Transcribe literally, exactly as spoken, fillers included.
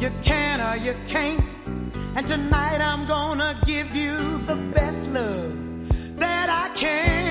You can or you can't. And tonight I'm gonna give you the best love that I can.